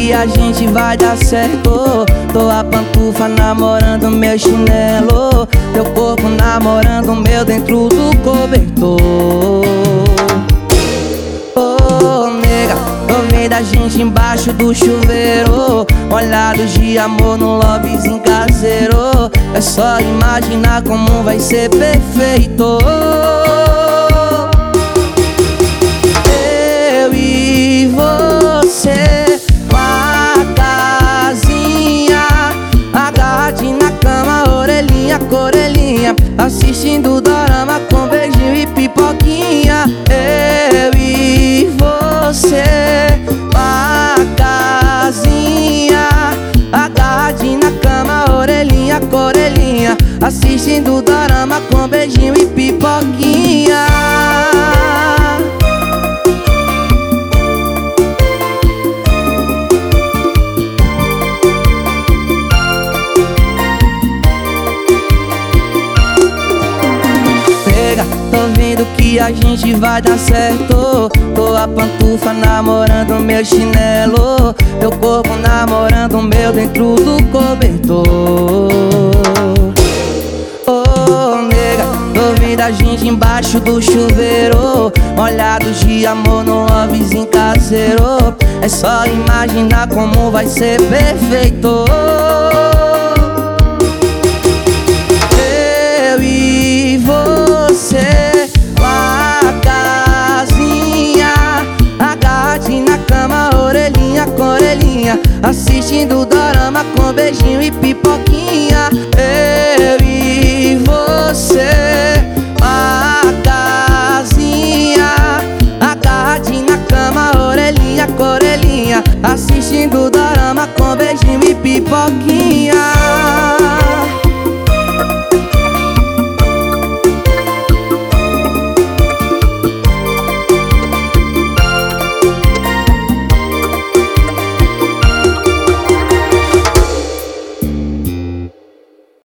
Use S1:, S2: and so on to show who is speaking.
S1: que a gente vai dar certo. Tô a pantufa namorando meu chinelo, teu corpo namorando o meu dentro do cobertor. Oh, nega, tô vendo a gente embaixo do chuveiro, molhados de amor no lobbyzinho caseiro. É só imaginar como vai ser perfeito. Eu e você, uma casinha, agarradinho na cama, orelhinha com orelhinha, assistindo dorama com beijinho e pipoquinha. Eu e você, uma casinha, agarradinho na cama, orelhinha com orelhinha, assistindo dorama com beijinho e pipoquinha. Tô vendo que a gente vai dar certo. Tô a pantufa namorando meu chinelo, teu corpo namorando o meu dentro do cobertor. Oh, nega, tô vendo a gente embaixo do chuveiro, molhados de amor no lobbyzinho caseiro. É só imaginar como vai ser perfeito. Eu e você, uma casinha, agarradinho na cama, orelhinha com orelhinha, assistindo dorama com beijinho e pipoquinha. Eu e você, uma casinha, agarradinho na cama, orelhinha com orelhinha, assistindo dorama com beijinho e pipoquinha.